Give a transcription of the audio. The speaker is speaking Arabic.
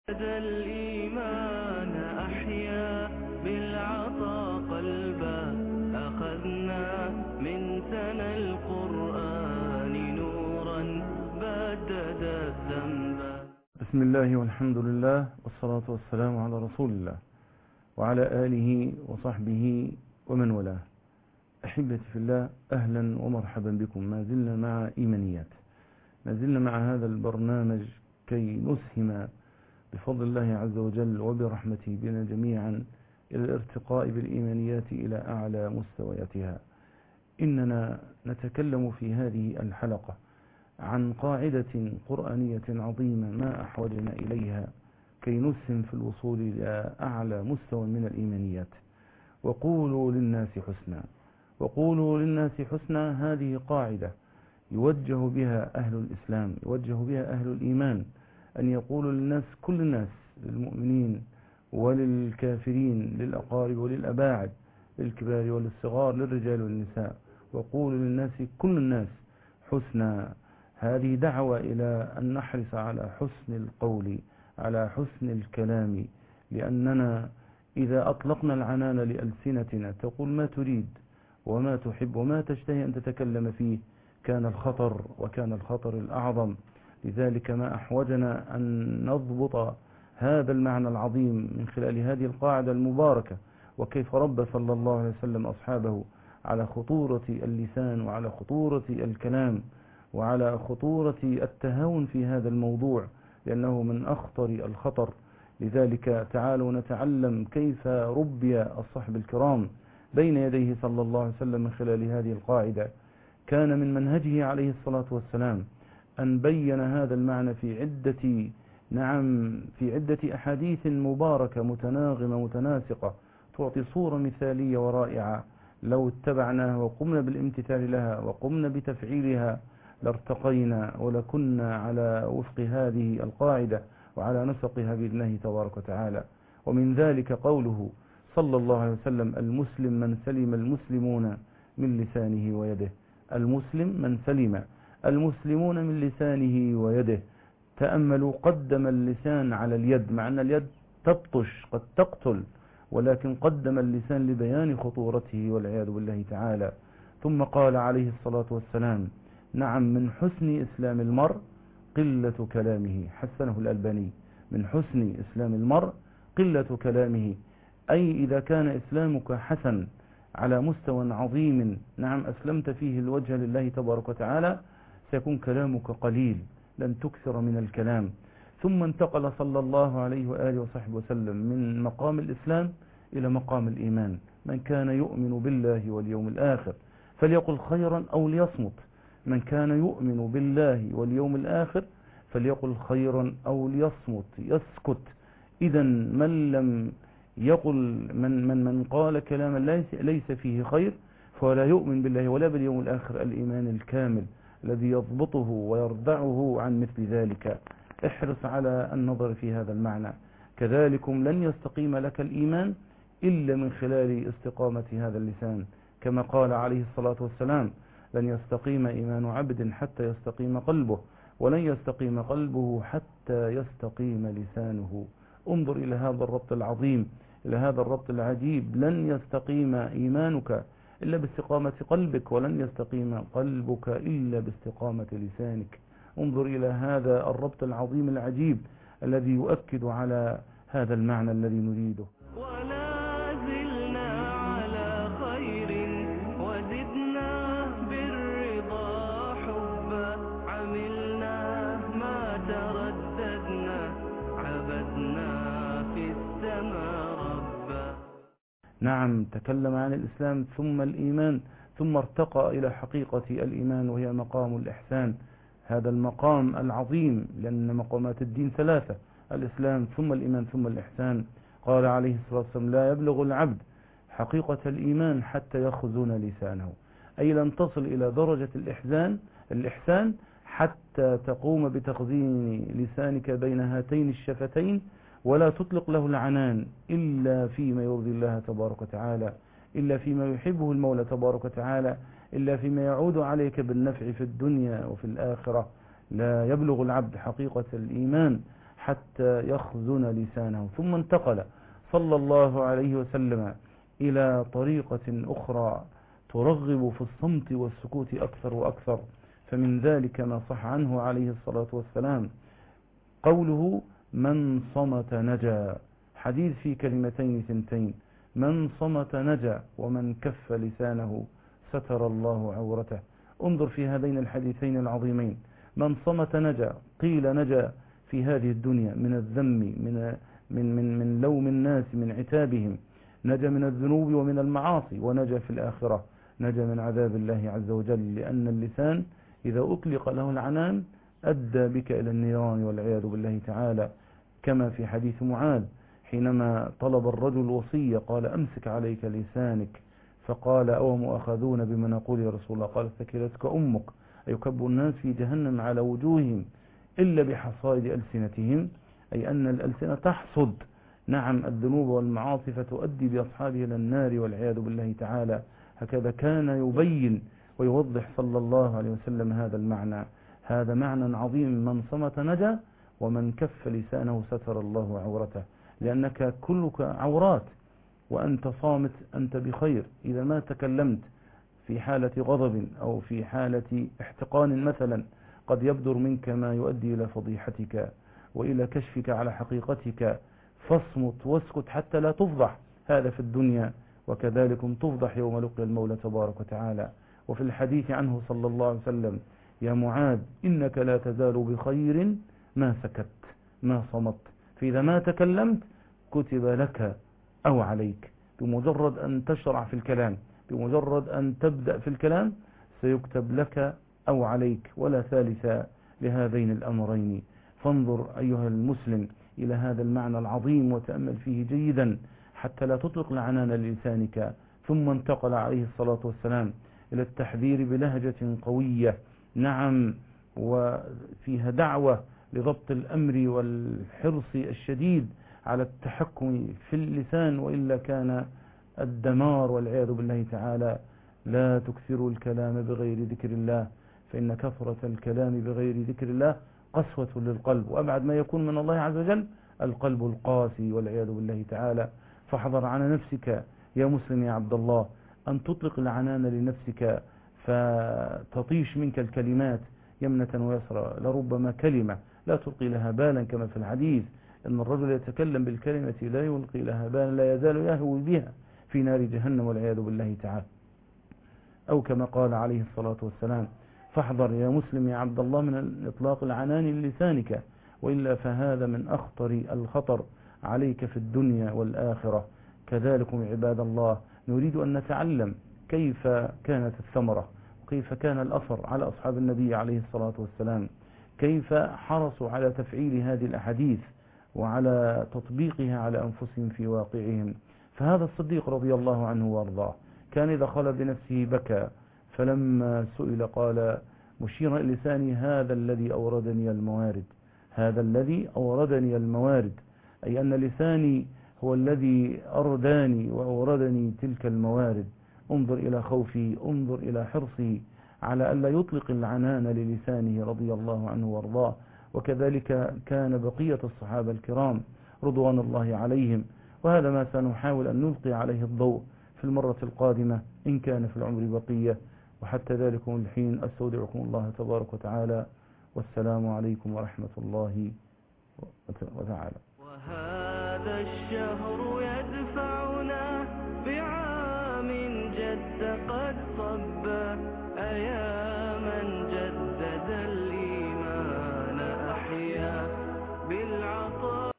الإيمان أحيا بالعطاء قلبا أخذنا من سنى القرآن نورا بدد الذنبا. بسم الله والحمد لله والصلاة والسلام على رسول الله وعلى آله وصحبه ومن والاه. أحبتي في الله، أهلا ومرحبا بكم. ما زلنا مع إيمانيات، ما زلنا مع هذا البرنامج كي نسهم بفضل الله عز وجل وبرحمته بنا جميعا إلى الارتقاء بالإيمانيات إلى أعلى مستوياتها. إننا نتكلم في هذه الحلقة عن قاعدة قرآنية عظيمة ما أحوجنا إليها كي نسهم في الوصول إلى أعلى مستوى من الإيمانيات. وقولوا للناس حسنا، وقولوا للناس حسنا، هذه قاعدة يوجه بها أهل الإسلام، يوجه بها أهل الإيمان، أن يقولوا للناس، كل الناس، للمؤمنين وللكافرين، للأقارب وللأباعد، للكبار وللصغار، للرجال والنساء، وقولوا للناس، كل الناس، حسنا. هذه دعوة إلى أن نحرص على حسن القول، على حسن الكلام، لأننا إذا أطلقنا العنان لألسنتنا تقول ما تريد وما تحب وما تشتهي أن تتكلم فيه، كان الخطر، وكان الخطر الأعظم. لذلك ما أحوجنا أن نضبط هذا المعنى العظيم من خلال هذه القاعدة المباركة، وكيف رب صلى الله عليه وسلم أصحابه على خطورة اللسان وعلى خطورة الكلام وعلى خطورة التهاون في هذا الموضوع، لأنه من أخطر الخطر. لذلك تعالوا نتعلم كيف ربي الصحب الكرام بين يديه صلى الله عليه وسلم من خلال هذه القاعدة. كان من منهجه عليه الصلاة والسلام أن بين هذا المعنى في عدة أحاديث مباركة متناغمة متناسقة، تعطي صورة مثالية ورائعة. لو اتبعناها وقمنا بالامتثال لها وقمنا بتفعيلها لارتقينا ولكنا على وفق هذه القاعدة وعلى نسقها بإذن الله تبارك وتعالى. ومن ذلك قوله صلى الله عليه وسلم: المسلم من سلم المسلمون من لسانه ويده. المسلم من سلم المسلمون من لسانه ويده. تأملوا، قدم اللسان على اليد، مع أن اليد تبطش قد تقتل، ولكن قدم اللسان لبيان خطورته والعياذ بالله تعالى. ثم قال عليه الصلاة والسلام: نعم، من حسن إسلام المرء قلة كلامه. حسنه الألباني: من حسن إسلام المرء قلة كلامه، أي إذا كان إسلامك حسن على مستوى عظيم، نعم، أسلمت فيه الوجه لله تبارك وتعالى، سيكون كلامك قليل، لن تكثر من الكلام. ثم انتقل صلى الله عليه وآله وصحبه وسلم من مقام الإسلام إلى مقام الإيمان. من كان يؤمن بالله واليوم الآخر فليقل خيرا أو ليصمت. من كان يؤمن بالله واليوم الآخر فليقل خيرا أو ليصمت، يسكت. إذا من لم يقل، من قال كلاما ليس فيه خير فلا يؤمن بالله ولا باليوم الآخر الإيمان الكامل الذي يضبطه ويردعه عن مثل ذلك. احرص على النظر في هذا المعنى. كذلكم لن يستقيم لك الإيمان إلا من خلال استقامة هذا اللسان، كما قال عليه الصلاة والسلام: لن يستقيم إيمان عبد حتى يستقيم قلبه، ولن يستقيم قلبه حتى يستقيم لسانه. انظر إلى هذا الربط العظيم، إلى هذا الربط العجيب. لن يستقيم إيمانك إلا باستقامة قلبك، ولن يستقيم قلبك إلا باستقامة لسانك. انظر إلى هذا الربط العظيم العجيب الذي يؤكد على هذا المعنى الذي نريده. ولا زلنا على خير وزدنا بالرضا حبا، عملنا ما ترددنا، عبدنا في السماء ربا. نعم، تكلم عن الإسلام ثم الإيمان، ثم ارتقى إلى حقيقة الإيمان وهي مقام الإحسان. هذا المقام العظيم، لأن مقامات الدين ثلاثة: الإسلام ثم الإيمان ثم الإحسان. قال عليه الصلاة والسلام: لا يبلغ العبد حقيقة الإيمان حتى يخزن لسانه، أي لن تصل إلى درجة الإحسان حتى تقوم بتخزين لسانك بين هاتين الشفتين، ولا تطلق له العنان إلا فيما يرضي الله تبارك وتعالى، إلا فيما يحبه المولى تبارك وتعالى، إلا فيما يعود عليك بالنفع في الدنيا وفي الآخرة. لا يبلغ العبد حقيقة الإيمان حتى يخزن لسانه. ثم انتقل صلى الله عليه وسلم إلى طريقة أخرى ترغب في الصمت والسكوت أكثر وأكثر. فمن ذلك ما صح عنه عليه الصلاة والسلام قوله: من صمت نجا. حديث في كلمتين ثنتين: من صمت نجا، ومن كف لسانه ستر الله عورته. انظر في هذين الحديثين العظيمين: من صمت نجا، قيل نجا في هذه الدنيا من الذم، من لوم الناس، من عتابهم، نجا من الذنوب ومن المعاصي، ونجا في الآخرة، نجا من عذاب الله عز وجل، لأن اللسان إذا أطلق له العنان أدى بك إلى النيران والعياذ بالله تعالى، كما في حديث معاذ حينما طلب الرجل الوصية قال: أمسك عليك لسانك، فقال: أو مؤاخذون بما نقول يا رسول الله؟ قال: ثكلتك أمك. أيكب الناس في جهنم على وجوههم إلا بحصائد ألسنتهم، أي أن الألسنة تحصد نعم الذنوب والمعاصي فتؤدي بأصحابها إلى النار والعياذ بالله تعالى. هكذا كان يبين ويوضح صلى الله عليه وسلم هذا المعنى. هذا معنى عظيم: من صمت نجا، ومن كف لسانه ستر الله عورته. لأنك كلك عورات، وأنت صامت أنت بخير. إذا ما تكلمت في حالة غضب أو في حالة احتقان مثلا قد يبدر منك ما يؤدي إلى فضيحتك وإلى كشفك على حقيقتك، فاصمت واسكت حتى لا تفضح، هذا في الدنيا، وكذلك تفضح يوم لقي المولى تبارك وتعالى. وفي الحديث عنه صلى الله عليه وسلم: يا معاذ إنك لا تزال بخير ما سكت ما صمت. فإذا ما تكلمت كتب لك أو عليك. بمجرد أن تشرع في الكلام، بمجرد أن تبدأ في الكلام، سيكتب لك أو عليك، ولا ثالث لهذين الأمرين. فانظر أيها المسلم إلى هذا المعنى العظيم وتأمل فيه جيدا حتى لا تطلق العنان لسانك. ثم انتقل عليه الصلاة والسلام إلى التحذير بلهجة قوية، نعم، وفيها دعوة لضبط الأمر والحرص الشديد على التحكم في اللسان، وإلا كان الدمار والعياذ بالله تعالى. لا تكثروا الكلام بغير ذكر الله، فإن كثرة الكلام بغير ذكر الله قسوة للقلب، وأبعد ما يكون من الله عز وجل القلب القاسي والعياذ بالله تعالى. فاحذر على نفسك يا مسلم يا عبد الله أن تطلق العنان لنفسك فتطيش منك الكلمات يمنة ويسرى. لربما كلمة لا تلقي لها بالا، كما في الحديث إن الرجل يتكلم بالكلمة لا يلقي لها بالا لا يزال يهوي بها في نار جهنم والعياذ بالله تعالى، أو كما قال عليه الصلاة والسلام: فاحذر يا مسلم يا عبد الله من إطلاق العنان للسانك، وإلا فهذا من أخطر الخطر عليك في الدنيا والآخرة. كذلكم عباد الله نريد أن نتعلم كيف كانت الثمرة وكيف كان الأثر على أصحاب النبي عليه الصلاة والسلام، كيف حرصوا على تفعيل هذه الأحاديث وعلى تطبيقها على أنفسهم في واقعهم. فهذا الصديق رضي الله عنه وارضاه كان إذا خلى بنفسه بكى، فلما سئل قال مشيرا لساني: هذا الذي أوردني الموارد، هذا الذي أوردني الموارد، أي أن لساني هو الذي أرداني وأوردني تلك الموارد. انظر إلى خوفي، انظر إلى حرصي على ألا يطلق العنان للسانه رضي الله عنه وارضاه. وكذلك كان بقية الصحابة الكرام رضوان الله عليهم، وهذا ما سنحاول أن نلقي عليه الضوء في المرة القادمة إن كان في العمر بقية. وحتى ذلكم الحين أستودعكم الله تبارك وتعالى، والسلام عليكم ورحمة الله وتعالى. وهذا الشهر يدفع